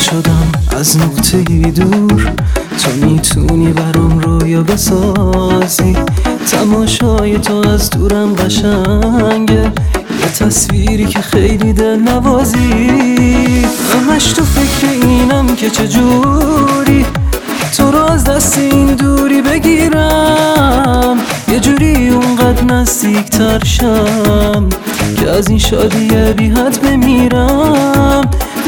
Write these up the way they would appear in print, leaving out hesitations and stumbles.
شدم از نقطه‌ای دور، تو میتونی برام رویا بسازی. تماشای تو از دورم قشنگه، یه تصویری که خیلی دل نوازی. همش تو فکر اینم که چجوری تو رو از دست این دوری بگیرم، یه جوری اونقدر نزدیک تر شم که از این شادی بی حد بمیرم.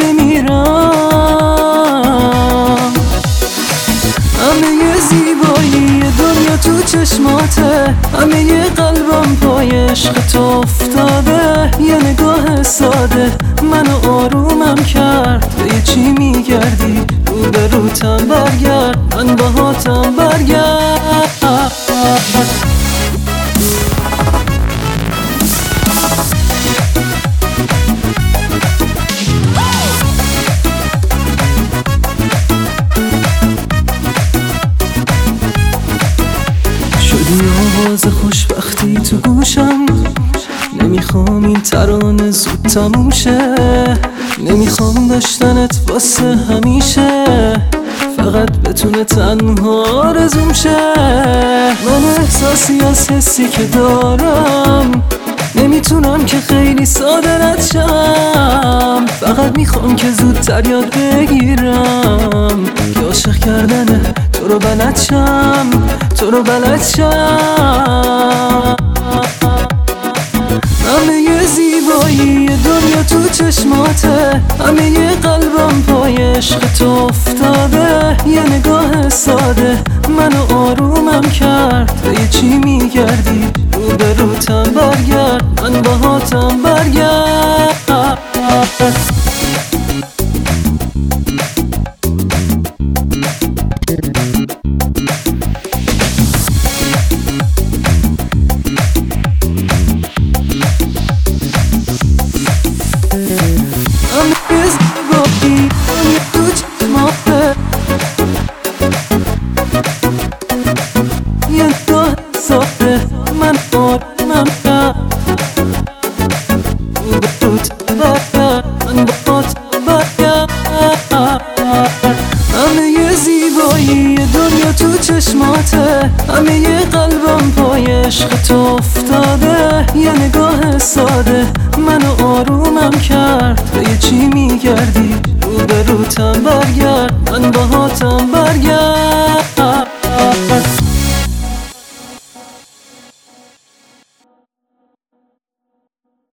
همه زیبایی دنیا تو چشماته، همه قلبم پای عشق تو افتاده. یه نگاه ساده منو آرومم کرد، به یه چی میگردی رو به روتم برگرد، من باهاتم برگرد. شدی آواز خوشبختی تو گوشم، نمیخوام این ترانه زود تموم شه، نمیخوام داشتنت واسه همیشه، فقط بتونه تنها آرزوم شه. من احساسی از حسی که دارم نمیتونم که خیلی ساده رد شم، فقط میخوام که زودتر یاد بگیرم که عاشق کردن تو رو بلد شم، تو رو بلد شم. همه زیبایی دنیا تو چشماته، همه قلبم پای عشق تو افتاده. یه نگاه ساده منو آرومم کرد، به یه چی میگردی رو به روتم برگرد، من باهاتم برگرد. یه نگاه ساده من آرومم کرد، رو به روتم برگرد، من باهاتم برگرد. همه زیبایی دنیا تو چشماته، همه قلبم پای عشق تو افتاده. یه نگاه ساده منو آرومم کرد، به یه چی میگردی رو به روتم برگرد، من باهاتم برگرد.